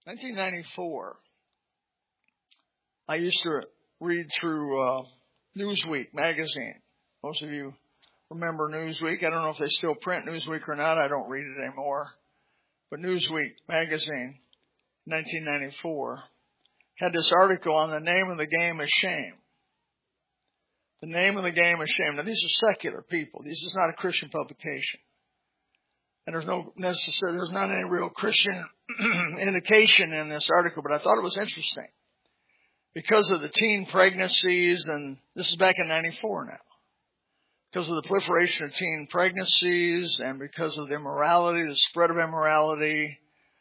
1994, I used to read through Newsweek magazine. Most of you remember Newsweek. I don't know if they still print Newsweek or not. I don't read it anymore. But Newsweek magazine, 1994, had this article on the name of the game is shame. The name of the game is shame. Now, these are secular people. This is not a Christian publication. And there's not any real Christian indication in this article, but I thought it was interesting because of the teen pregnancies, and this is back in 94 now, because of the proliferation of teen pregnancies and because of the immorality, the spread of immorality,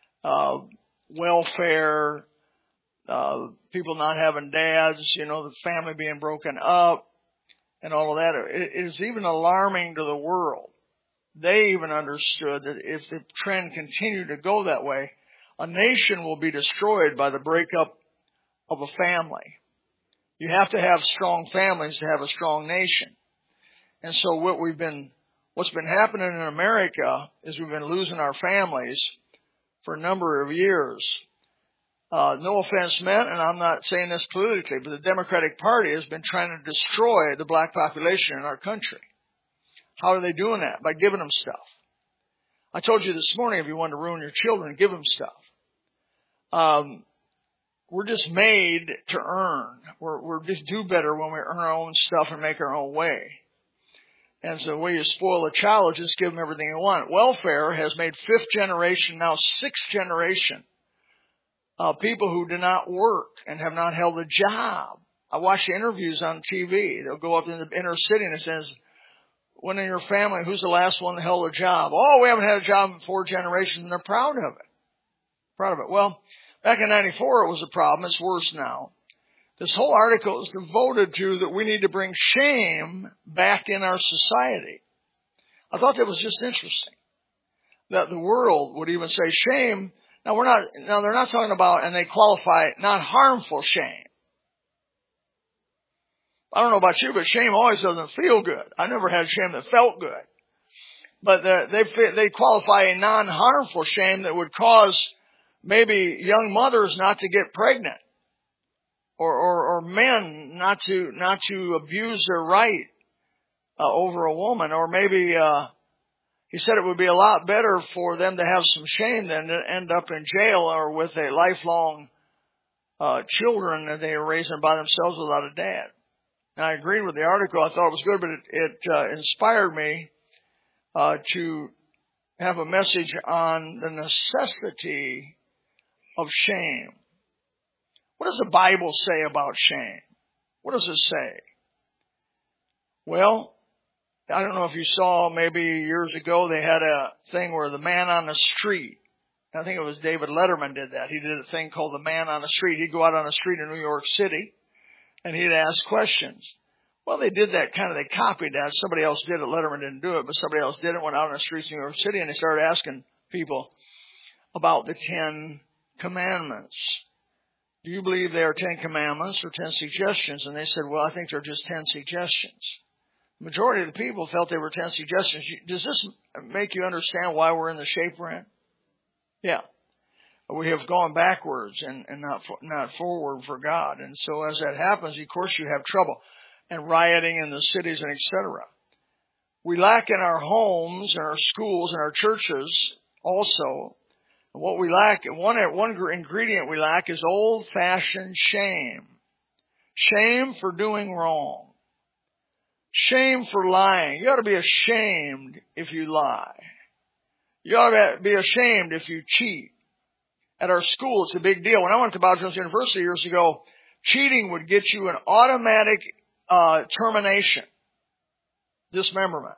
welfare, people not having dads, the family being broken up and all of that. It is even alarming to the world. They even understood that if the trend continued to go that way, a nation will be destroyed by the breakup of a family. You have to have strong families to have a strong nation. And so what's been happening in America is we've been losing our families for a number of years. No offense meant, and I'm not saying this politically, but the Democratic Party has been trying to destroy the black population in our country. How are they doing that? By giving them stuff. I told you this morning, if you want to ruin your children, give them stuff. We're just made to earn. We're just do better when we earn our own stuff and make our own way. And so the way you spoil a child is just give them everything they want. Welfare has made fifth generation, now sixth generation, people who do not work and have not held a job. I watch interviews on TV. They'll go up in the inner city and it says, when in your family, who's the last one that held a job? Oh, we haven't had a job in 4 generations, and they're proud of it. Well, back in 94, it was a problem. It's worse now. This whole article is devoted to that we need to bring shame back in our society. I thought that was just interesting, that the world would even say shame. Now they're not talking about, and they qualify it, not harmful shame. I don't know about you, but shame always doesn't feel good. I never had shame that felt good. But they qualify a non-harmful shame that would cause maybe young mothers not to get pregnant, or men not to abuse their right over a woman, or maybe he said it would be a lot better for them to have some shame than to end up in jail or with a lifelong children that they are raising by themselves without a dad. And I agreed with the article. I thought it was good, but it inspired me to have a message on the necessity of shame. What does the Bible say about shame? What does it say? Well, I don't know if you saw maybe years ago they had a thing where the man on the street, I think it was David Letterman did that. He did a thing called the man on the street. He'd go out on the street in New York City and he'd ask questions. Well, they did that they copied that. Somebody else did it. Letterman didn't do it, but somebody else did it, went out on the streets of New York City, and they started asking people about the 10 Commandments. Do you believe they are 10 Commandments or 10 suggestions? And they said, well, I think they're just 10 suggestions. The majority of the people felt they were 10 suggestions. Does this make you understand why we're in the shape we're in? Yeah. We have gone backwards and not forward for God. And so as that happens, of course, you have trouble and rioting in the cities and etc. We lack in our homes and our schools and our churches also. What we lack, one ingredient we lack is old-fashioned shame. Shame for doing wrong. Shame for lying. You ought to be ashamed if you lie. You ought to be ashamed if you cheat. At our school, it's a big deal. When I went to Bob Jones University years ago, cheating would get you an automatic termination, dismemberment.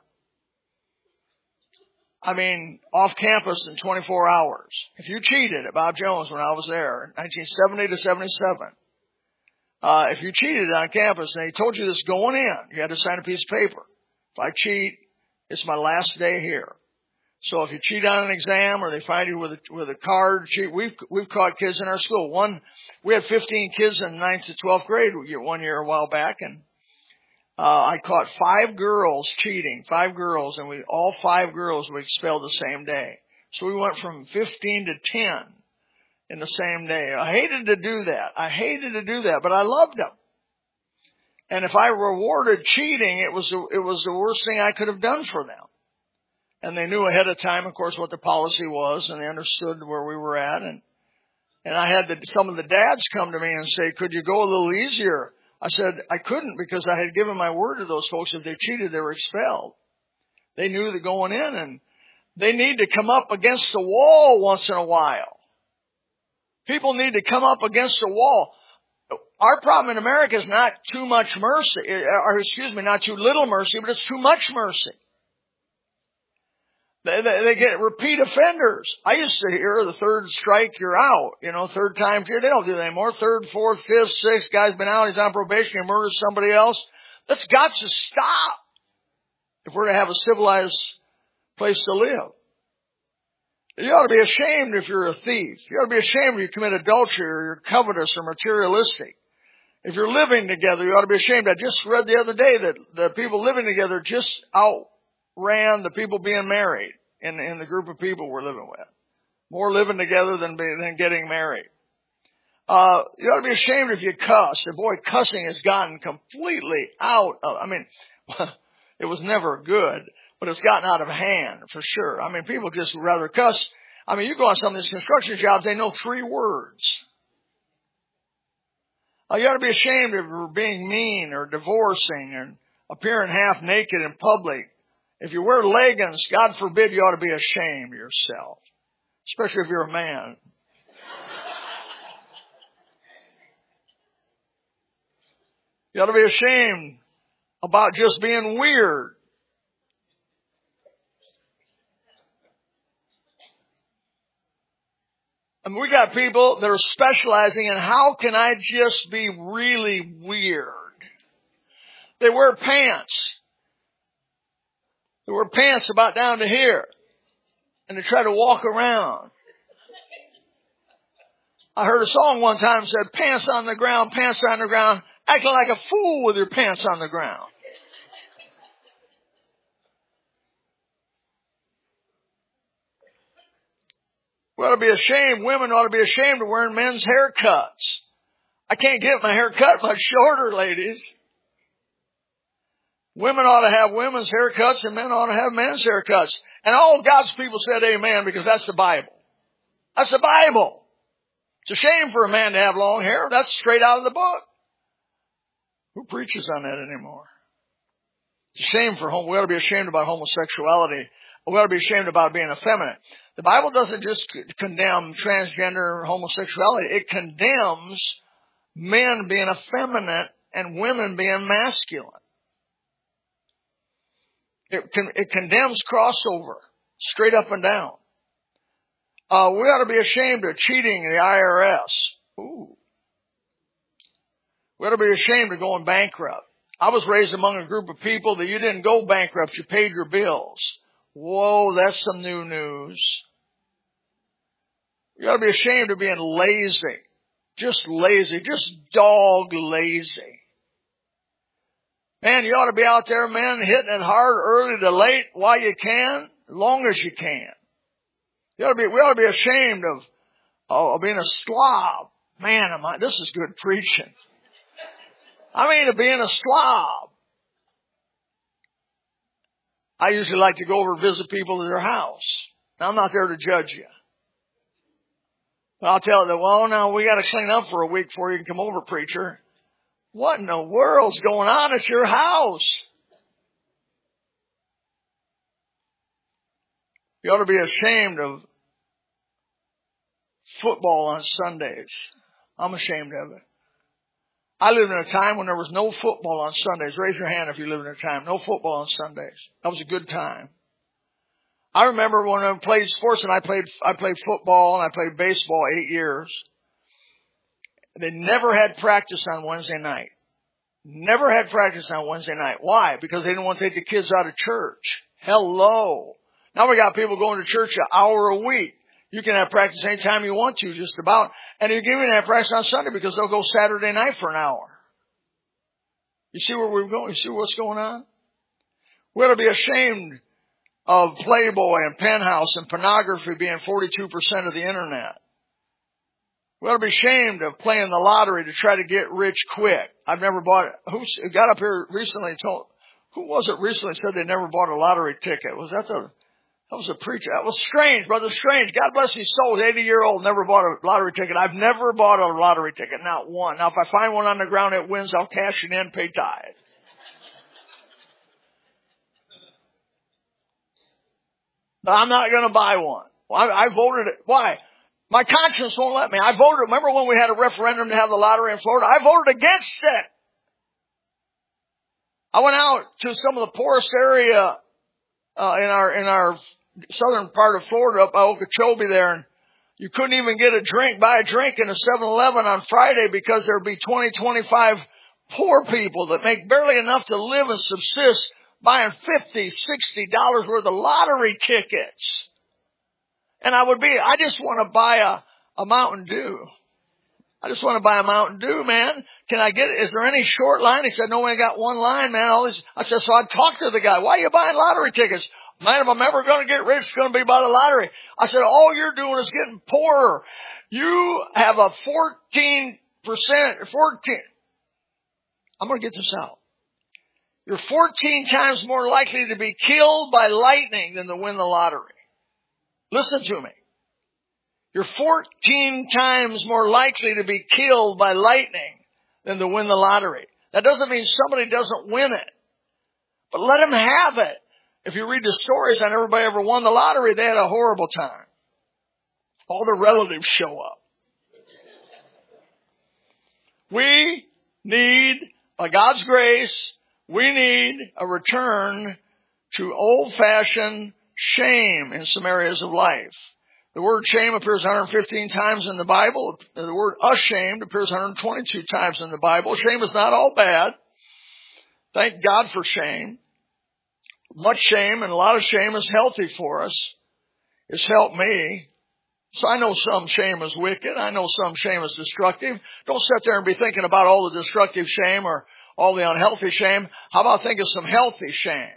I mean, off campus in 24 hours. If you cheated at Bob Jones when I was there, 1970 to 77, if you cheated on campus and they told you this going in, you had to sign a piece of paper. If I cheat, it's my last day here. So if you cheat on an exam or they find you with a card, cheat. We've caught kids in our school. We had 15 kids in 9th to 12th grade one year a while back, and I caught 5 girls cheating, 5 girls, and all 5 girls we expelled the same day. So we went from 15 to 10 in the same day. I hated to do that. But I loved them. And if I rewarded cheating, it was the worst thing I could have done for them. And they knew ahead of time, of course, what the policy was, and they understood where we were at. And I had some of the dads come to me and say, could you go a little easier? I said, I couldn't, because I had given my word to those folks. If they cheated, they were expelled. They knew that going in, and they need to come up against the wall once in a while. People need to come up against the wall. Our problem in America is not too much mercy, not too little mercy, but it's too much mercy. They get repeat offenders. I used to hear the third strike, you're out. Third time. They don't do that anymore. Third, fourth, fifth, sixth. Guy's been out. He's on probation. He murders somebody else. That's got to stop if we're to have a civilized place to live. You ought to be ashamed if you're a thief. You ought to be ashamed if you commit adultery or you're covetous or materialistic. If you're living together, you ought to be ashamed. I just read the other day that the people living together just outran the people being married in the group of people we're living with. More living together than getting married. You ought to be ashamed if you cuss. And boy, cussing has gotten completely out of, it was never good, but it's gotten out of hand for sure. People just rather cuss. You go on some of these construction jobs, they know 3 words. You ought to be ashamed if you're being mean or divorcing and appearing half naked in public. If you wear leggings, God forbid, you ought to be ashamed of yourself, especially if you're a man. You ought to be ashamed about just being weird. We got people that are specializing in how can I just be really weird. They wear pants. They wear pants about down to here. And they try to walk around. I heard a song one time that said, pants on the ground, acting like a fool with your pants on the ground. We ought to be ashamed. Women ought to be ashamed of wearing men's haircuts. I can't get my hair cut much shorter, ladies. Women ought to have women's haircuts and men ought to have men's haircuts. And all God's people said amen, because that's the Bible. That's the Bible. It's a shame for a man to have long hair. That's straight out of the book. Who preaches on that anymore? It's a shame we ought to be ashamed about homosexuality. We ought to be ashamed about being effeminate. The Bible doesn't just condemn transgender homosexuality. It condemns men being effeminate and women being masculine. It condemns crossover straight up and down. We ought to be ashamed of cheating the IRS. Ooh. We ought to be ashamed of going bankrupt. I was raised among a group of people that you didn't go bankrupt, you paid your bills. Whoa, that's some new news. You ought to be ashamed of being lazy. Just dog lazy. Man, you ought to be out there, man, hitting it hard early to late while you can, as long as you can. We ought to be ashamed of being a slob. Man, this is good preaching. Of being a slob. I usually like to go over and visit people at their house. Now, I'm not there to judge you. But I'll tell them, well, now we got to clean up for a week before you can come over, preacher. What in the world's going on at your house? You ought to be ashamed of football on Sundays. I'm ashamed of it. I lived in a time when there was no football on Sundays. Raise your hand if you lived in a time. No football on Sundays. That was a good time. I remember when I played sports, and I played football and I played baseball 8 years. They never had practice on Wednesday night. Never had practice on Wednesday night. Why? Because they didn't want to take the kids out of church. Hello. Now we got people going to church an hour a week. You can have practice anytime you want to, just about. And you can even have practice on Sunday because they'll go Saturday night for an hour. You see where we're going? You see what's going on? We ought to be ashamed of Playboy and Penthouse and pornography being 42% of the internet. We ought to be ashamed of playing the lottery to try to get rich quick. I've never bought it. Who got up here recently and who was it recently said they never bought a lottery ticket? That was a preacher. That was Strange, Brother Strange. God bless his soul. 80-year-old, never bought a lottery ticket. I've never bought a lottery ticket, not one. Now, if I find one on the ground that wins, I'll cash it in, pay tithe. But I'm not going to buy one. I voted it. Why? My conscience won't let me. I voted. Remember when we had a referendum to have the lottery in Florida? I voted against it. I went out to some of the poorest area in our southern part of Florida, up by Okeechobee there, and you couldn't even get a drink, buy a drink in a 7-Eleven on Friday because there'd be 20, 25 poor people that make barely enough to live and subsist buying $50, $60 worth of lottery tickets. And I just want to buy a Mountain Dew. I just want to buy a Mountain Dew, man. Can I get it? Is there any short line? He said, no, we got one line, man. I said, so I talked to the guy. Why are you buying lottery tickets? Man, if I'm ever going to get rich, it's going to be by the lottery. I said, all you're doing is getting poorer. You have a 14%, I'm going to get this out. You're 14 times more likely to be killed by lightning than to win the lottery. Listen to me. You're 14 times more likely to be killed by lightning than to win the lottery. That doesn't mean somebody doesn't win it. But let them have it. If you read the stories on everybody ever won the lottery, they had a horrible time. All their relatives show up. We need, by God's grace, we need a return to old-fashioned shame in some areas of life. The word shame appears 115 times in the Bible. The word ashamed appears 122 times in the Bible. Shame is not all bad. Thank God for shame. Much shame and a lot of shame is healthy for us. It's helped me. So I know some shame is wicked. I know some shame is destructive. Don't sit there and be thinking about all the destructive shame or all the unhealthy shame. How about think of some healthy shame?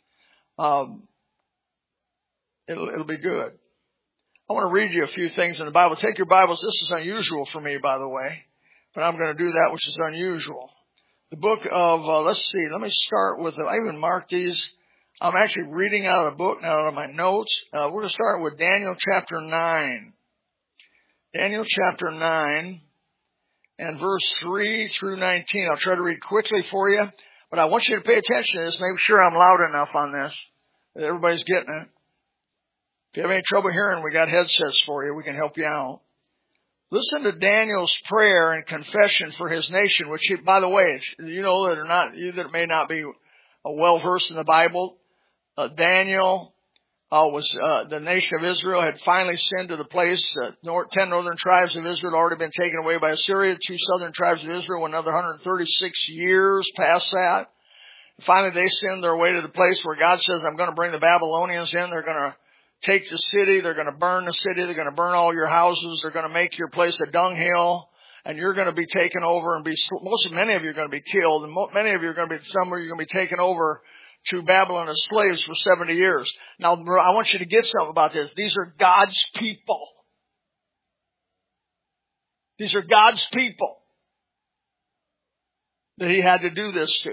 It'll be good. I want to read you a few things in the Bible. Take your Bibles. This is unusual for me, by the way, but I'm going to do that which is unusual. The book of, let me start with, I even marked these. I'm actually reading out of a book now out of my notes. We're going to start with Daniel chapter 9. Daniel chapter 9 and verse 3 through 19. I'll try to read quickly for you, but I want you to pay attention to this. Make sure I'm loud enough on this that everybody's getting it. If you have any trouble hearing, we got headsets for you. We can help you out. Listen to Daniel's prayer and confession for his nation, which, by the way, you know that or not, you that may not be well versed in the Bible. Daniel the nation of Israel had finally sinned to the place. 10 northern tribes of Israel had already been taken away by Assyria. 2 southern tribes of Israel, another 136 years past that. Finally, they sinned their way to the place where God says, I'm going to bring the Babylonians in. They're going to take the city. They're going to burn the city. They're going to burn all your houses. They're going to make your place a dunghill. And you're going to be taken over and many of you are going to be killed. And many of you are going to be, some of you are going to be taken over to Babylon as slaves for 70 years. Now, I want you to get something about this. These are God's people. These are God's people that he had to do this to.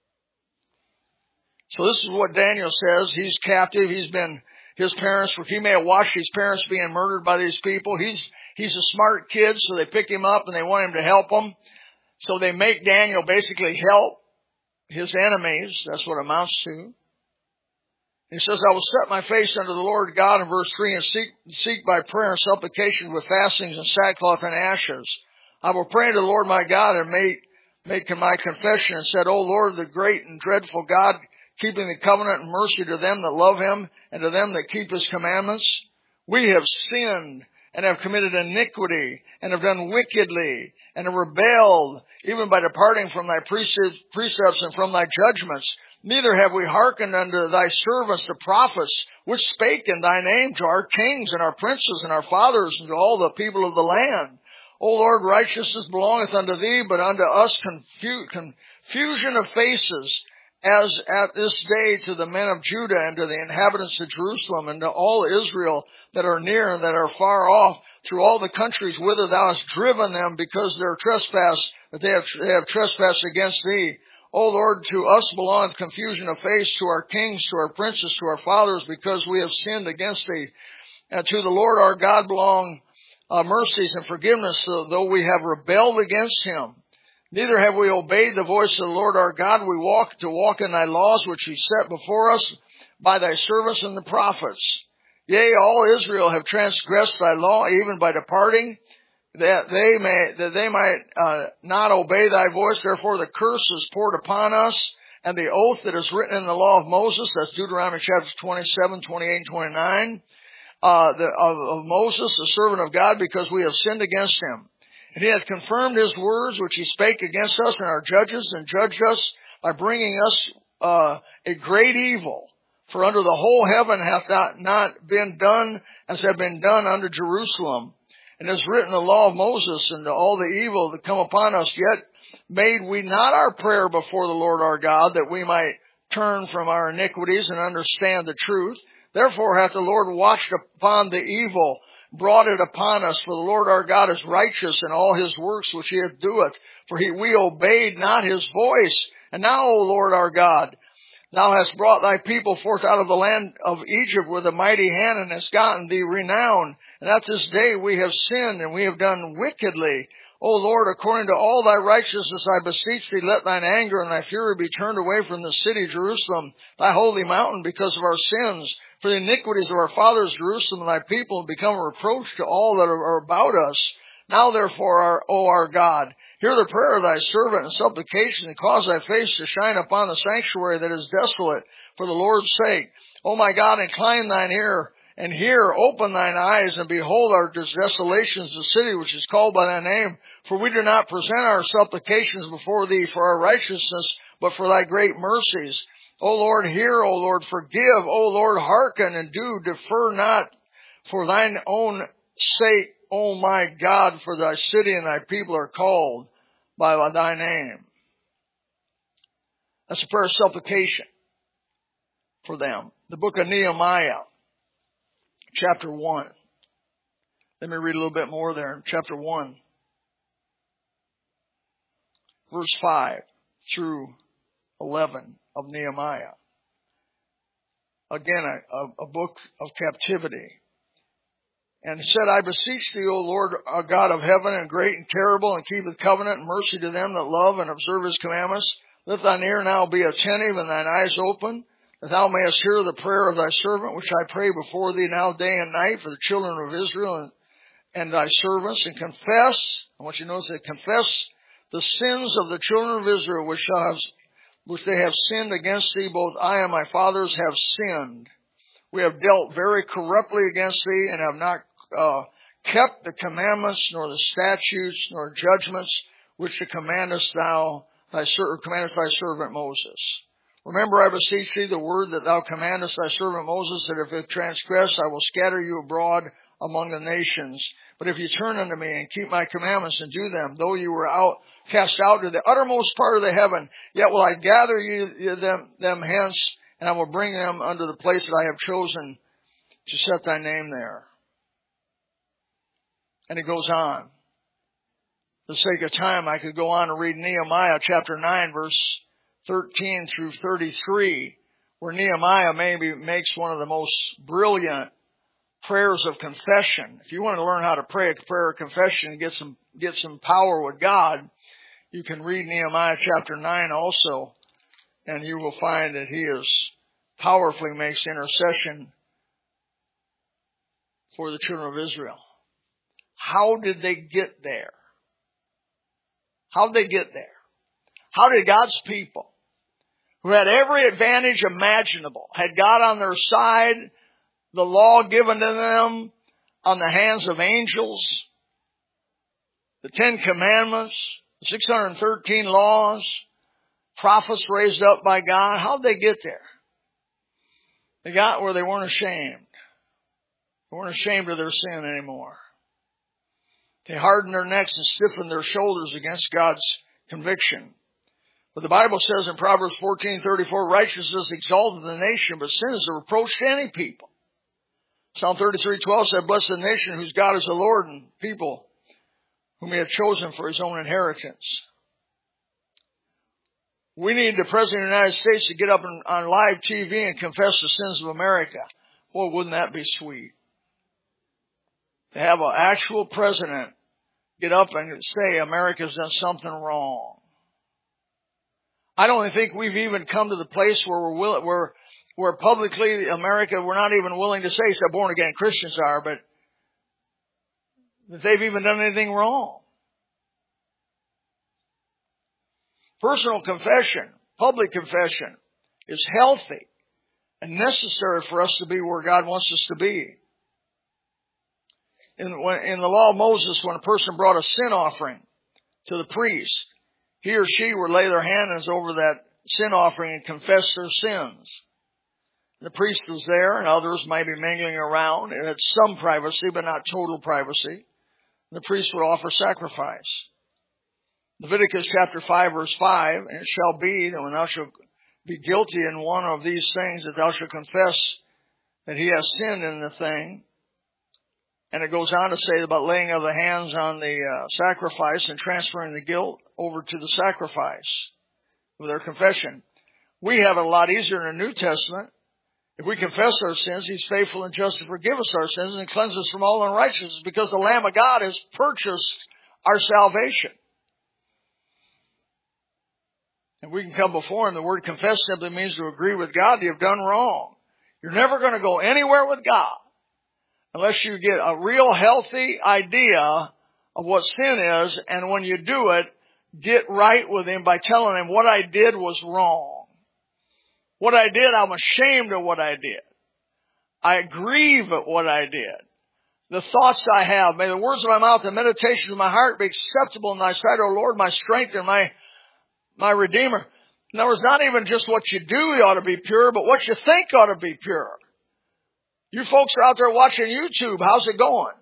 So this is what Daniel says. He's captive. He may have watched his parents being murdered by these people. He's a smart kid, so they pick him up and they want him to help them. So they make Daniel basically help his enemies. That's what it amounts to. He says, I will set my face unto the Lord God in verse 3 and seek by prayer and supplication with fastings and sackcloth and ashes. I will pray unto the Lord my God and make my confession and said, O Lord, the great and dreadful God, keeping the covenant and mercy to them that love him and to them that keep his commandments. We have sinned and have committed iniquity and have done wickedly and have rebelled, even by departing from thy precepts and from thy judgments. Neither have we hearkened unto thy servants the prophets, which spake in thy name to our kings and our princes and our fathers and to all the people of the land. O Lord, righteousness belongeth unto thee, but unto us confusion of faces, as at this day to the men of Judah and to the inhabitants of Jerusalem and to all Israel that are near and that are far off. through all the countries whither thou hast driven them, because their trespass, that they have trespassed against thee. O Lord, to us belongeth confusion of face, to our kings, to our princes, to our fathers, because we have sinned against thee. And to the Lord our God belong mercies and forgiveness, though we have rebelled against him. Neither have we obeyed the voice of the Lord our God. We walk in thy laws, which he set before us by thy servants and the prophets. Yea, all Israel have transgressed thy law, even by departing, that they might not obey thy voice. Therefore the curse is poured upon us, and the oath that is written in the law of Moses, that's Deuteronomy chapters 27, 28, and 29, of Moses, the servant of God, because we have sinned against him. And he hath confirmed his words, which he spake against us and our judges, and judged us by bringing us a great evil. For under the whole heaven hath not been done as have been done unto Jerusalem. And is written in the law of Moses, and all the evil that come upon us. Yet made we not our prayer before the Lord our God, that we might turn from our iniquities and understand the truth. Therefore hath the Lord watched upon the evil, brought it upon us. For the Lord our God is righteous in all his works which he doeth. For we obeyed not his voice. And now, O Lord our God, thou hast brought thy people forth out of the land of Egypt with a mighty hand, and hast gotten thee renown. And at this day we have sinned, and we have done wickedly. O Lord, according to all thy righteousness, I beseech thee, let thine anger and thy fury be turned away from the city Jerusalem, thy holy mountain, because of our sins. For the iniquities of our fathers Jerusalem and thy people have become a reproach to all that are about us. Now therefore, O our God, hear the prayer of thy servant and supplication, and cause thy face to shine upon the sanctuary that is desolate, for the Lord's sake. O my God, incline thine ear, and hear, open thine eyes, and behold our desolations, the city which is called by thy name. For we do not present our supplications before thee for our righteousness, but for thy great mercies. O Lord, hear, O Lord, forgive. O Lord, hearken, and do defer not for thine own sake, O my God, for thy city and thy people are called by thy name. That's a prayer of supplication for them. The book of Nehemiah, chapter 1. Let me read a little bit more there. Chapter 1, verse 5 through 11 of Nehemiah. Again, a book of captivity. And he said, I beseech thee, O Lord, our God of heaven, and great and terrible, and keepeth covenant and mercy to them that love and observe his commandments. Let thine ear now be attentive, and thine eyes open, that thou mayest hear the prayer of thy servant, which I pray before thee now day and night for the children of Israel and thy servants, and confess, I want you to notice that, confess the sins of the children of Israel, which they have sinned against thee. Both I and my fathers have sinned. We have dealt very corruptly against thee, and have not kept the commandments, nor the statutes, nor judgments, which commandest thy servant Moses. Remember, I beseech thee, the word that thou commandest thy servant Moses, that if it transgress, I will scatter you abroad among the nations. But if you turn unto me and keep my commandments and do them, though you were cast out to the uttermost part of the heaven, yet will I gather them hence, and I will bring them unto the place that I have chosen to set thy name there. And it goes on. For the sake of time, I could go on and read Nehemiah chapter 9, verse 13 through 33, where Nehemiah maybe makes one of the most brilliant prayers of confession. If you want to learn how to pray a prayer of confession and get some power with God, you can read Nehemiah chapter 9 also, and you will find that he is powerfully makes intercession for the children of Israel. How did they get there? How did they get there? How did God's people, who had every advantage imaginable, had God on their side, the law given to them on the hands of angels, the 10 Commandments, the 613 laws, prophets raised up by God, how did they get there? They got where they weren't ashamed. They weren't ashamed of their sin anymore. They hardened their necks and stiffened their shoulders against God's conviction. But the Bible says in Proverbs 14:34, righteousness exalteth the nation, but sin is a reproach to any people. Psalm 33:12 said, "Blessed the nation whose God is the Lord, and people whom He hath chosen for His own inheritance." We need the President of the United States to get up on live TV and confess the sins of America. Boy, wouldn't that be sweet? To have an actual president get up and say America's done something wrong. I don't think we've even come to the place where where publicly America, we're not even willing to say, except born again Christians are, but that they've even done anything wrong. Personal confession, public confession, is healthy and necessary for us to be where God wants us to be. In the law of Moses, when a person brought a sin offering to the priest, he or she would lay their hands over that sin offering and confess their sins. The priest was there, and others might be mingling around. It had some privacy, but not total privacy. The priest would offer sacrifice. Leviticus chapter 5, verse 5, "And it shall be that when thou shalt be guilty in one of these things, that thou shalt confess that he has sinned in the thing." And it goes on to say about laying of the hands on the sacrifice and transferring the guilt over to the sacrifice with their confession. We have it a lot easier in the New Testament. If we confess our sins, He's faithful and just to forgive us our sins and cleanse us from all unrighteousness, because the Lamb of God has purchased our salvation. And we can come before Him. The word confess simply means to agree with God you've done wrong. You're never going to go anywhere with God unless you get a real healthy idea of what sin is, and when you do it, get right with Him by telling Him what I did was wrong. What I did, I'm ashamed of what I did. I grieve at what I did. The thoughts I have, may the words of my mouth and the meditations of my heart be acceptable in Thy sight, O Lord, my strength and my Redeemer. In other words, not even just what you do ought to be pure, but what you think ought to be pure. You folks are out there watching YouTube. How's it going?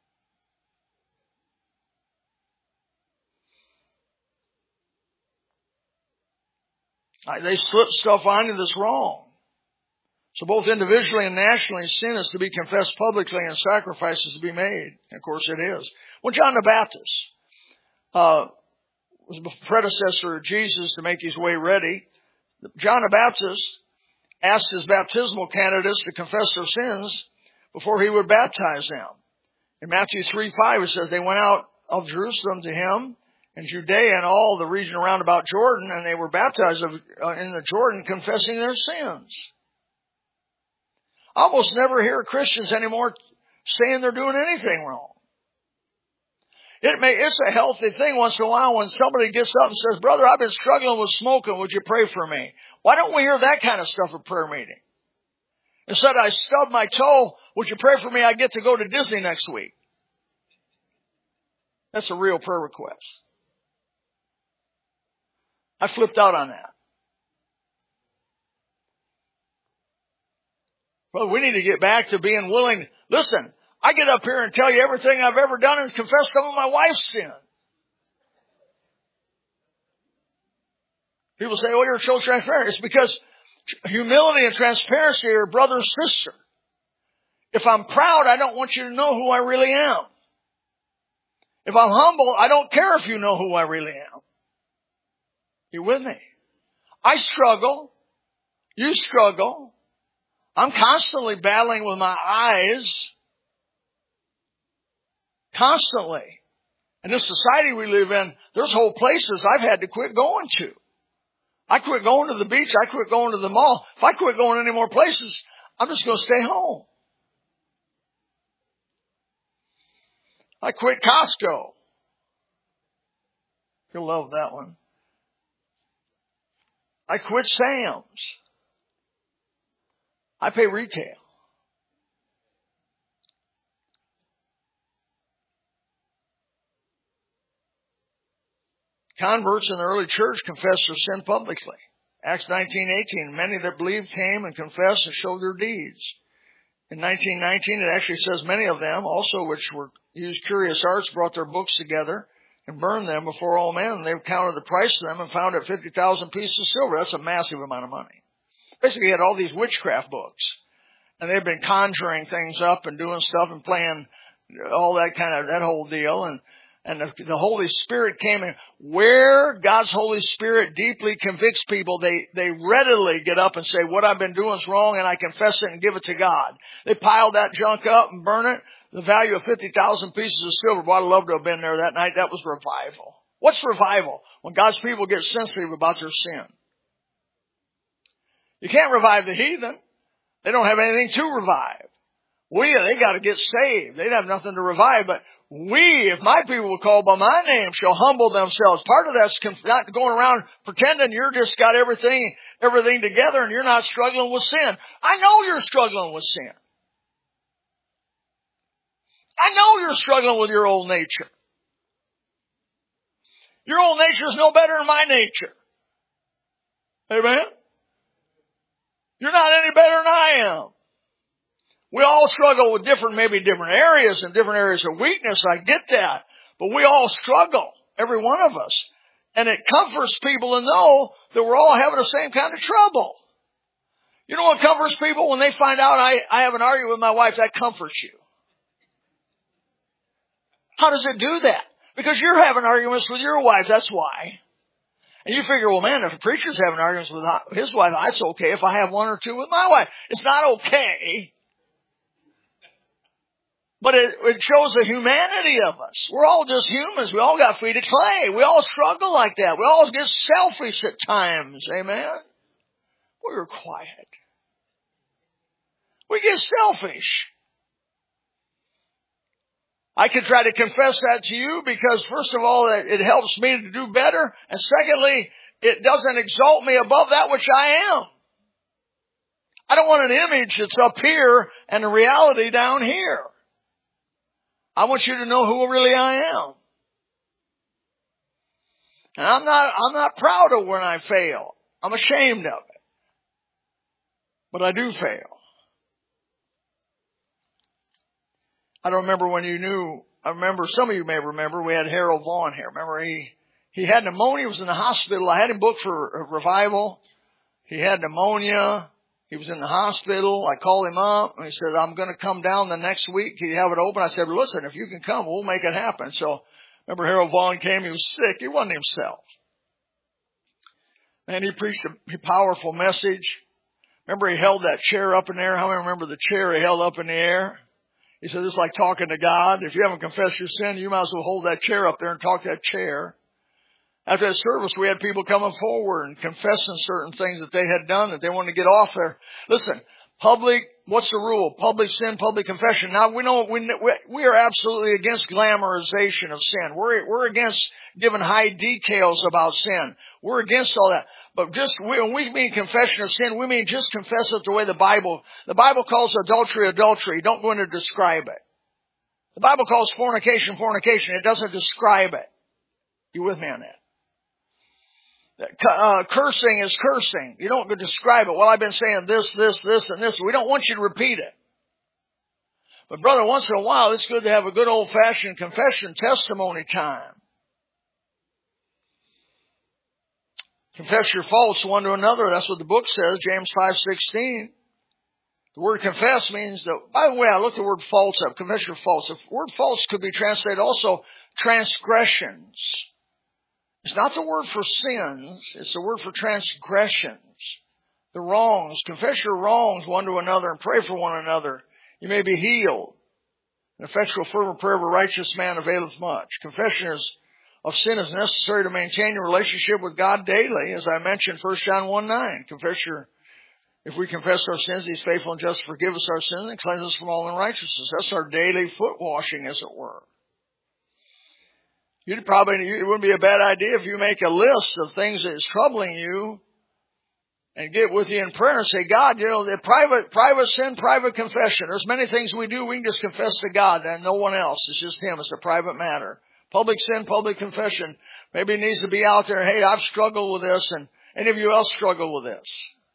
They slip stuff onto this wrong. So both individually and nationally, sin is to be confessed publicly and sacrifices to be made. Of course it is. When John the Baptist was the predecessor of Jesus to make his way ready, John the Baptist asked his baptismal candidates to confess their sins before he would baptize them. In Matthew 3:5, it says, "They went out of Jerusalem to him in Judea and all the region around about Jordan, and they were baptized in the Jordan, confessing their sins." I almost never hear Christians anymore saying they're doing anything wrong. It's a healthy thing once in a while when somebody gets up and says, "Brother, I've been struggling with smoking. Would you pray for me?" Why don't we hear that kind of stuff at prayer meeting? Instead, "I stubbed my toe. Would you pray for me? I get to go to Disney next week." That's a real prayer request. I flipped out on that. Well, we need to get back to being willing. Listen, I get up here and tell you everything I've ever done and confess some of my wife's sin. People say, "Oh, you're so transparent." It's because humility and transparency are brother and sister. If I'm proud, I don't want you to know who I really am. If I'm humble, I don't care if you know who I really am. You with me? I struggle. You struggle. I'm constantly battling with my eyes. Constantly. In this society we live in, there's whole places I've had to quit going to. I quit going to the beach. I quit going to the mall. If I quit going any more places, I'm just going to stay home. I quit Costco. You'll love that one. I quit Sam's. I pay retail. Converts in the early church confessed their sin publicly. Acts 19:18, "Many that believed came and confessed and showed their deeds." In 19:19, it actually says, "Many of them also which were used curious arts brought their books together and burned them before all men. And they counted the price of them and found it 50,000 pieces of silver." That's a massive amount of money. Basically, he had all these witchcraft books. And they've been conjuring things up and doing stuff and playing all that whole deal. And the Holy Spirit came in. Where God's Holy Spirit deeply convicts people, they readily get up and say, what I've been doing is wrong, and I confess it and give it to God. They pile that junk up and burn it. The value of 50,000 pieces of silver. Boy, I'd love to have been there that night. That was revival. What's revival? When God's people get sensitive about their sin. You can't revive the heathen. They don't have anything to revive. They got to get saved. They'd have nothing to revive. But if my people will call by my name, shall humble themselves. Part of that's not going around pretending you're just got everything together and you're not struggling with sin. I know you're struggling with sin. I know you're struggling with your old nature. Your old nature is no better than my nature. Amen? You're not any better than I am. We all struggle with different areas and different areas of weakness. I get that. But we all struggle. Every one of us. And it comforts people to know that we're all having the same kind of trouble. You know what comforts people? When they find out I have an argument with my wife, that comforts you. How does it do that? Because you're having arguments with your wife, that's why. And you figure, well, man, if a preacher's having arguments with his wife, it's okay if I have one or two with my wife. It's not okay. But it shows the humanity of us. We're all just humans. We all got feet of clay. We all struggle like that. We all get selfish at times. Amen? We're quiet. We get selfish. I can try to confess that to you because, first of all, it helps me to do better. And secondly, it doesn't exalt me above that which I am. I don't want an image that's up here and the reality down here. I want you to know who really I am. And I'm not proud of when I fail. I'm ashamed of it. But I do fail. I don't remember when you knew. I remember, some of you may remember, we had Harold Vaughn here. Remember, he had pneumonia. He was in the hospital. I had him booked for a revival. He had pneumonia. He was in the hospital. I called him up and he said, I'm going to come down the next week. Can you have it open? I said, listen, if you can come, we'll make it happen. So remember, Harold Vaughn came. He was sick. He wasn't himself. And he preached a powerful message. Remember, he held that chair up in the air. How many remember the chair he held up in the air? He said, it's like talking to God. If you haven't confessed your sin, you might as well hold that chair up there and talk to that chair. After that service, we had people coming forward and confessing certain things that they had done that they wanted to get off there. Listen, what's the rule? Public sin, public confession. Now, we know we are absolutely against glamorization of sin. We're against giving high details about sin. We're against all that. But when we mean confession of sin, we mean just confess it the way the Bible calls adultery, adultery. Don't go in to describe it. The Bible calls fornication, fornication. It doesn't describe it. You with me on that? Cursing is cursing. You don't describe it. Well, I've been saying this, and this. We don't want you to repeat it. But brother, once in a while, it's good to have a good old-fashioned confession testimony time. Confess your faults one to another. That's what the book says, James 5:16. The word confess means that, by the way, I looked the word faults up. Confess your faults. The word faults could be translated also transgressions. It's not the word for sins. It's the word for transgressions. The wrongs. Confess your wrongs one to another and pray for one another. You may be healed. An effectual fervent prayer of a righteous man availeth much. Confession of sin is necessary to maintain your relationship with God daily. As I mentioned, 1 John 1:9. If we confess our sins, He's faithful and just to forgive us our sins and cleanse us from all unrighteousness. That's our daily foot washing, as it were. It wouldn't be a bad idea if you make a list of things that is troubling you and get with you in prayer and say, God, the private sin, private confession. There's many things we do. We can just confess to God and no one else. It's just Him. It's a private matter. Public sin, public confession. Maybe it needs to be out there. Hey, I've struggled with this, and any of you else struggle with this.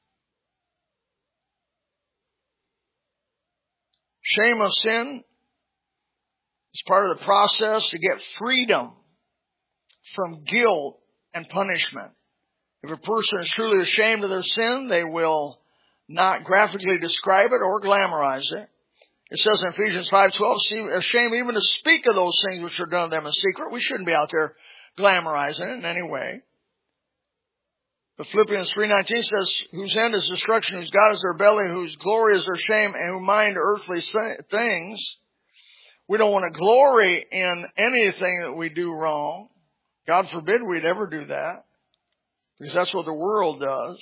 Shame of sin is part of the process to get freedom from guilt and punishment. If a person is truly ashamed of their sin, they will not graphically describe it or glamorize it. It says in Ephesians 5:12, see, ashamed even to speak of those things which are done to them in secret. We shouldn't be out there glamorizing it in any way. But Philippians 3:19 says, whose end is destruction, whose God is their belly, whose glory is their shame, and who mind earthly things. We don't want to glory in anything that we do wrong. God forbid we'd ever do that, because that's what the world does.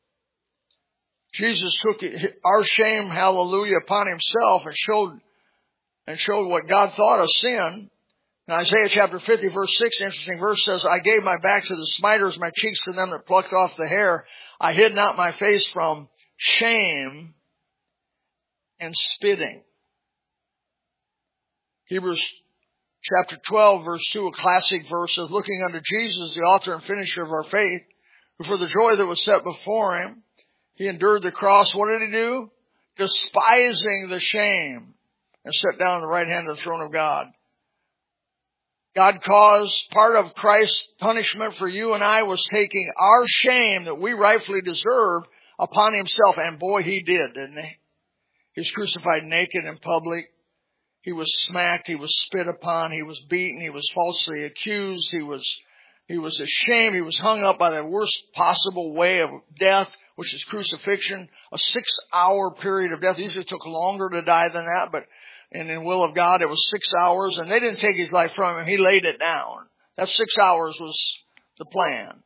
Jesus took our shame, hallelujah, upon himself and showed what God thought of sin. In Isaiah chapter 50, verse 6, interesting verse, says, I gave my back to the smiters, my cheeks to them that plucked off the hair. I hid not my face from shame and spitting. Hebrews chapter 12, verse 2, a classic verse, says, looking unto Jesus, the author and finisher of our faith, who for the joy that was set before him, he endured the cross. What did he do? Despising the shame, and sat down on the right hand of the throne of God. God caused part of Christ's punishment for you and I was taking our shame that we rightfully deserved upon himself. And boy, he did, didn't he? He was crucified naked in public. He was smacked. He was spit upon. He was beaten. He was falsely accused. He was ashamed. He was hung up by the worst possible way of death, which is crucifixion, a 6-hour period of death. It usually took longer to die than that, but in the will of God, it was 6 hours, and they didn't take his life from him. He laid it down. That 6 hours was the plan.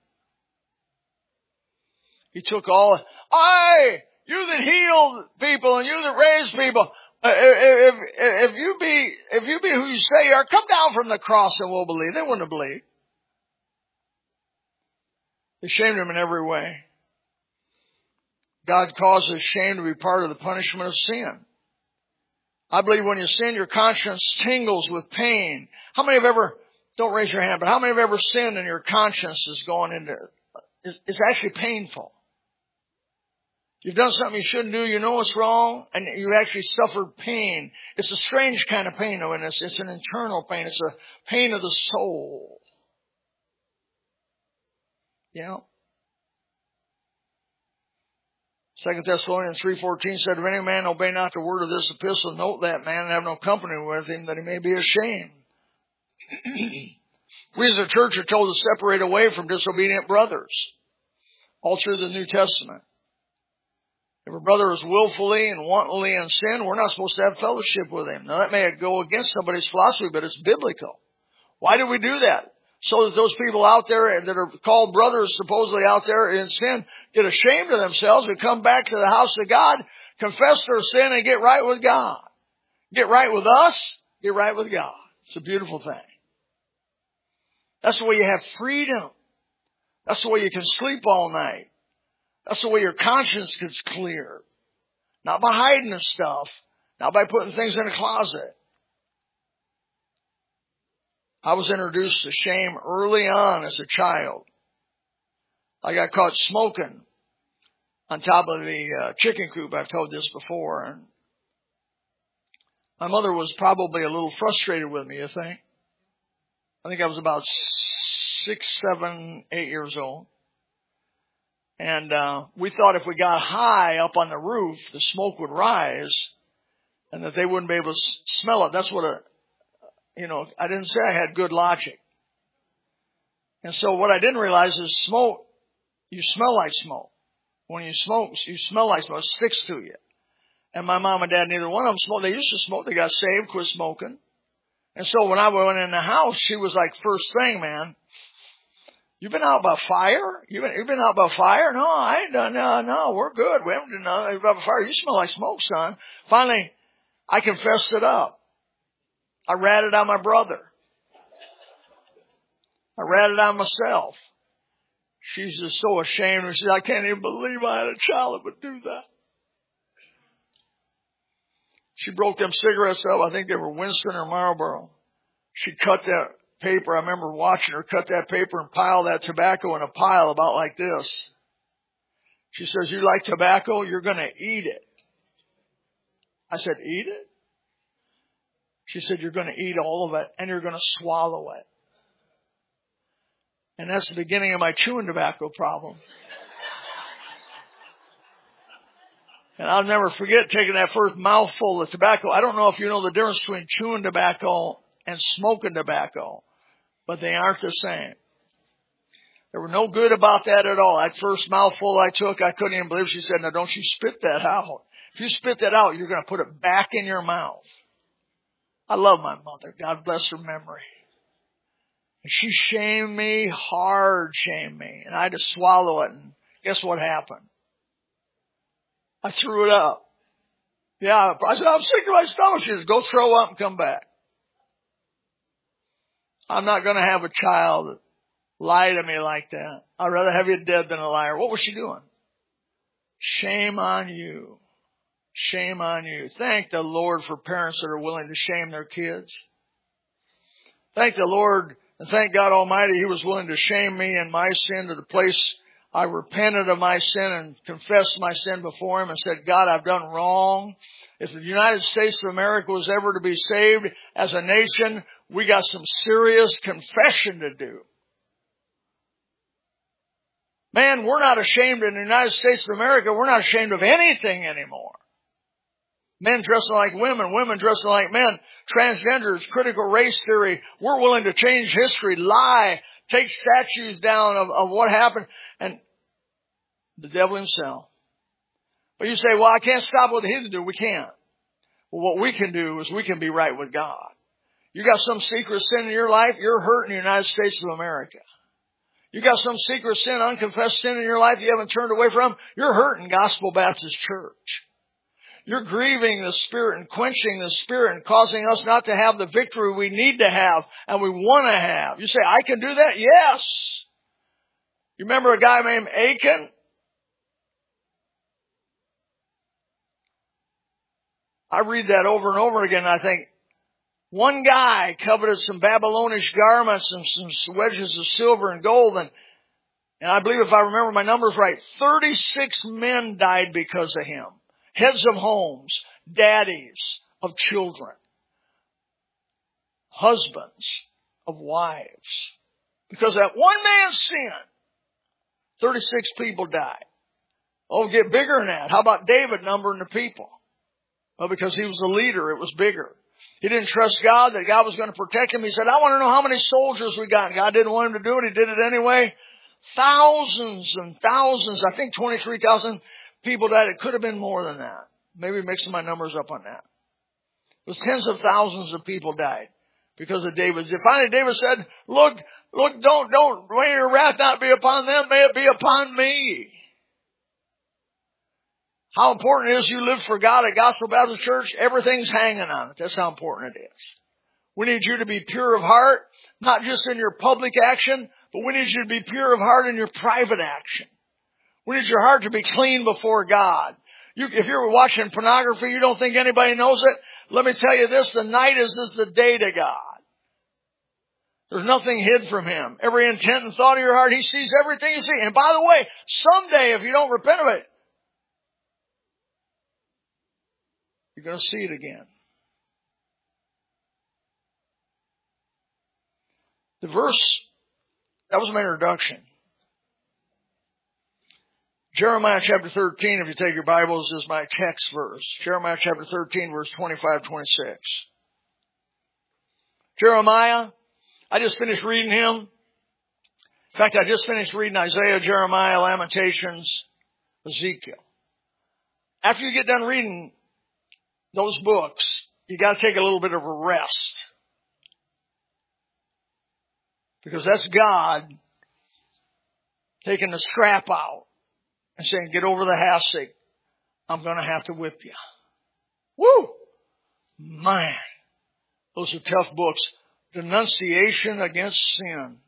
He took all, you that healed people and you that raised people, if you be who you say you are, come down from the cross and we'll believe. They wouldn't have believed. They shamed him in every way. God causes shame to be part of the punishment of sin. I believe when you sin, your conscience tingles with pain. How many have ever, don't raise your hand, but how many have ever sinned and your conscience is going into, it's actually painful. You've done something you shouldn't do, you know it's wrong, and you actually suffered pain. It's a strange kind of pain, though, and it's an internal pain. It's a pain of the soul. You know? 2 Thessalonians 3:14 said, if any man obey not the word of this epistle, note that man and have no company with him, that he may be ashamed. We as a church are told to separate away from disobedient brothers, all through the New Testament. If a brother is willfully and wantonly in sin, we're not supposed to have fellowship with him. Now that may go against somebody's philosophy, but it's biblical. Why do we do that? So that those people out there that are called brothers supposedly out there in sin get ashamed of themselves and come back to the house of God, confess their sin, and get right with God. Get right with us, get right with God. It's a beautiful thing. That's the way you have freedom. That's the way you can sleep all night. That's the way your conscience gets clear. Not by hiding the stuff. Not by putting things in a closet. I was introduced to shame early on as a child. I got caught smoking on top of the chicken coop. I've told this before. And my mother was probably a little frustrated with me, you think? I think I was about 6, 7, 8 years old. And we thought if we got high up on the roof, the smoke would rise and that they wouldn't be able to smell it. That's what I didn't say I had good logic. And so what I didn't realize is smoke, you smell like smoke. When you smoke, you smell like smoke. It sticks to you. And my mom and dad, neither one of them smoked. They used to smoke. They got saved, quit smoking. And so when I went in the house, she was like, first thing, man, you been out by fire? You been out by fire? No, I ain't done. No, we're good. We haven't done nothing about fire. You smell like smoke, son. Finally, I confessed it up. I ratted on my brother. I ratted on myself. She's just so ashamed. She said, I can't even believe I had a child that would do that. She broke them cigarettes up. I think they were Winston or Marlboro. She cut that paper. I remember watching her cut that paper and pile that tobacco in a pile about like this. She says, you like tobacco? You're going to eat it. I said, eat it? She said, you're going to eat all of it and you're going to swallow it. And that's the beginning of my chewing tobacco problem. And I'll never forget taking that first mouthful of tobacco. I don't know if you know the difference between chewing tobacco and smoking tobacco, but they aren't the same. There were no good about that at all. That first mouthful I took, I couldn't even believe. She said, now don't you spit that out. If you spit that out, you're going to put it back in your mouth. I love my mother. God bless her memory. And she shamed me, hard shamed me. And I had to swallow it. And guess what happened? I threw it up. Yeah, I said, I'm sick of my stomach. She says, go throw up and come back. I'm not going to have a child lie to me like that. I'd rather have you dead than a liar. What was she doing? Shame on you. Shame on you. Thank the Lord for parents that are willing to shame their kids. Thank the Lord and thank God Almighty He was willing to shame me and my sin to the place I repented of my sin and confessed my sin before Him and said, God, I've done wrong. If the United States of America was ever to be saved as a nation, we got some serious confession to do. Man, we're not ashamed in the United States of America. We're not ashamed of anything anymore. Men dressing like women, women dressing like men, transgenders, critical race theory. We're willing to change history, lie, take statues down of what happened, and the devil himself. But you say, well, I can't stop what the heathen do. We can't. Well, what we can do is we can be right with God. You got some secret sin in your life, you're hurting the United States of America. You got some secret sin, unconfessed sin in your life you haven't turned away from, you're hurting Gospel Baptist Church. You're grieving the Spirit and quenching the Spirit and causing us not to have the victory we need to have and we want to have. You say, I can do that? Yes. You remember a guy named Achan? I read that over and over again and I think, one guy coveted some Babylonish garments and some wedges of silver and gold and I believe if I remember my numbers right, 36 men died because of him. Heads of homes, daddies of children, husbands of wives. Because of that one man's sin, 36 people died. Oh, get bigger than that. How about David numbering the people? Well, because he was a leader, it was bigger. He didn't trust God, that God was going to protect him. He said, I want to know how many soldiers we got. God didn't want him to do it. He did it anyway. Thousands and thousands, I think 23,000 people died. It could have been more than that. Maybe mixing my numbers up on that. It was tens of thousands of people died because of David's. Finally, David said, look, don't, may your wrath not be upon them, may it be upon me. How important it is you live for God at Gospel Baptist Church? Everything's hanging on it. That's how important it is. We need you to be pure of heart, not just in your public action, but we need you to be pure of heart in your private action. We need your heart to be clean before God. If you're watching pornography, you don't think anybody knows it. Let me tell you this, the night is the day to God. There's nothing hid from Him. Every intent and thought of your heart, He sees everything you see. And by the way, someday, if you don't repent of it, you're going to see it again. The verse, that was my introduction. Jeremiah chapter 13, if you take your Bibles, is my text verse. Jeremiah chapter 13, verse 25, 26. Jeremiah, I just finished reading him. In fact, I just finished reading Isaiah, Jeremiah, Lamentations, Ezekiel. After you get done reading those books, you got to take a little bit of a rest. Because that's God taking the scrap out and saying, get over the hassock. I'm going to have to whip you. Woo! Man, those are tough books. Denunciation against sin.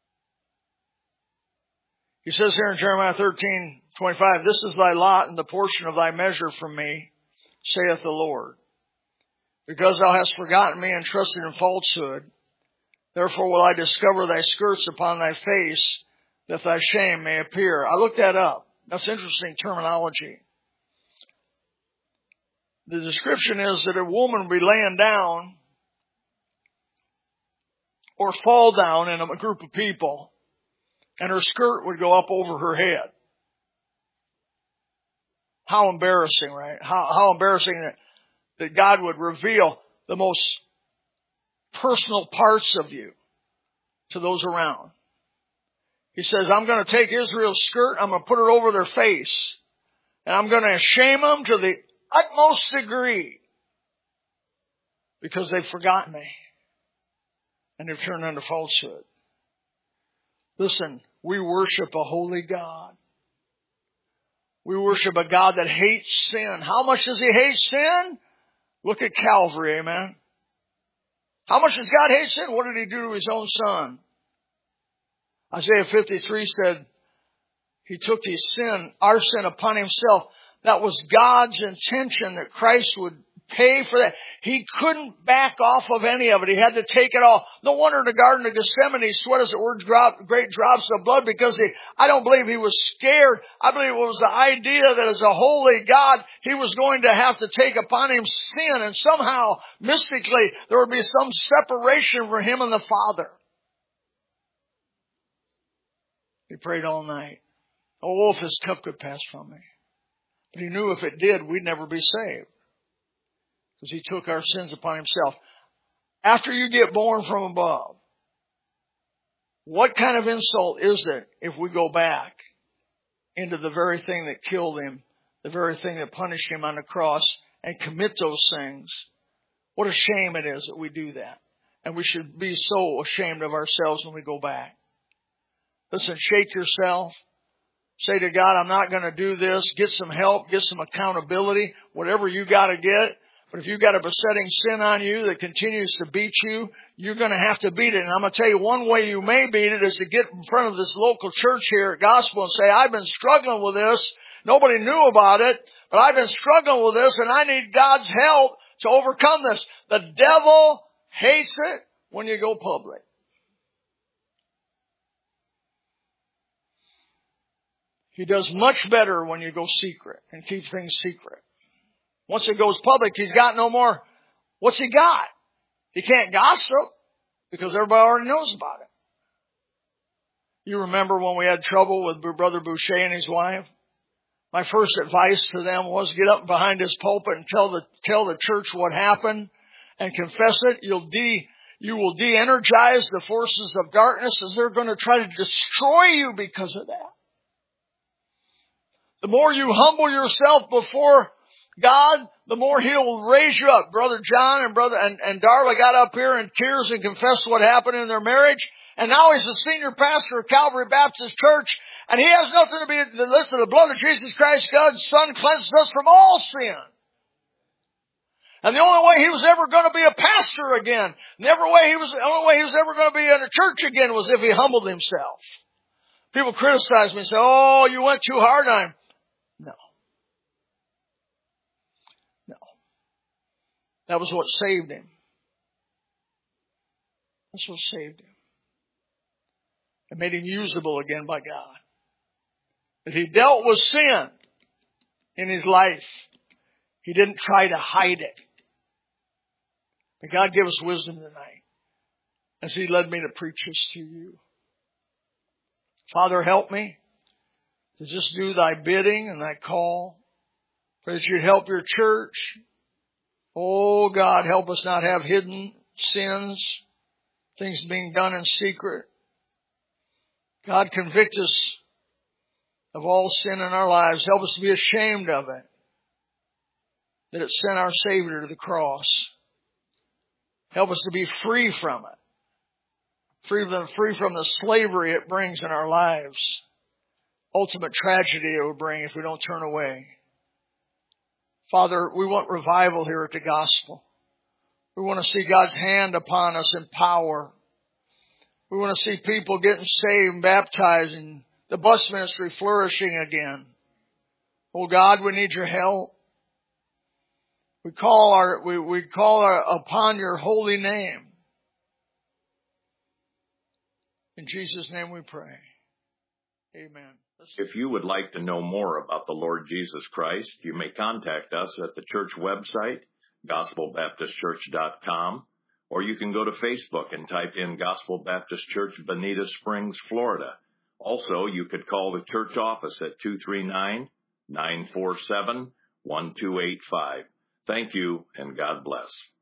He says here in Jeremiah 13:25, this is thy lot and the portion of thy measure from me, saith the Lord. Because thou hast forgotten me and trusted in falsehood, therefore will I discover thy skirts upon thy face, that thy shame may appear. I looked that up. That's interesting terminology. The description is that a woman would be laying down or fall down in a group of people, and her skirt would go up over her head. How embarrassing, right? How embarrassing that God would reveal the most personal parts of you to those around. He says, I'm going to take Israel's skirt, I'm going to put it over their face, and I'm going to shame them to the utmost degree because they've forgotten me and they've turned unto falsehood. Listen, we worship a holy God. We worship a God that hates sin. How much does He hate sin? Look at Calvary, amen. How much does God hate sin? What did He do to His own Son? Isaiah 53 said, He took His sin, our sin upon Himself. That was God's intention that Christ would pay for that. He couldn't back off of any of it. He had to take it all. No wonder in the Garden of Gethsemane He sweat as it were great drops of blood because I don't believe He was scared. I believe it was the idea that as a holy God, He was going to have to take upon Him sin, and somehow, mystically, there would be some separation for Him and the Father. He prayed all night. Oh, if this cup could pass from me. But He knew if it did, we'd never be saved. Because He took our sins upon Himself. After you get born from above, what kind of insult is it if we go back into the very thing that killed Him, the very thing that punished Him on the cross, and commit those things? What a shame it is that we do that. And we should be so ashamed of ourselves when we go back. Listen, shake yourself. Say to God, I'm not going to do this. Get some help. Get some accountability. Whatever you got to get. But if you've got a besetting sin on you that continues to beat you, you're going to have to beat it. And I'm going to tell you one way you may beat it is to get in front of this local church here at Gospel and say, I've been struggling with this. Nobody knew about it, but I've been struggling with this and I need God's help to overcome this. The devil hates it when you go public. He does much better when you go secret and keep things secret. Once it goes public, he's got no more. What's he got? He can't gossip because everybody already knows about it. You remember when we had trouble with Brother Boucher and his wife? My first advice to them was get up behind his pulpit and tell the church what happened and confess it. You will de-energize the forces of darkness as they're going to try to destroy you because of that. The more you humble yourself before God, the more He'll raise you up. Brother John and Darla got up here in tears and confessed what happened in their marriage. And now he's the senior pastor of Calvary Baptist Church. And he has nothing to be, listen, the blood of Jesus Christ, God's Son, cleanses us from all sin. And the only way he was ever going to be a pastor again, the only way he was ever going to be in a church again was if he humbled himself. People criticize me and say, oh, you went too hard on him. No. That was what saved him. That's what saved him. It made him usable again by God. If he dealt with sin in his life, he didn't try to hide it. But God give us wisdom tonight as He led me to preach this to you. Father, help me to just do Thy bidding and Thy call. Pray that You'd help Your church. Oh God, help us not have hidden sins, things being done in secret. God, convict us of all sin in our lives. Help us to be ashamed of it, that it sent our Savior to the cross. Help us to be free from it, free from the slavery it brings in our lives. Ultimate tragedy it will bring if we don't turn away. Father, we want revival here at the Gospel. We want to see God's hand upon us in power. We want to see people getting saved and baptized and the bus ministry flourishing again. Oh God, we need Your help. We call upon Your holy name. In Jesus' name we pray. Amen. If you would like to know more about the Lord Jesus Christ, you may contact us at the church website, gospelbaptistchurch.com, or you can go to Facebook and type in Gospel Baptist Church, Bonita Springs, Florida. Also, you could call the church office at 947-1285. Thank you, and God bless.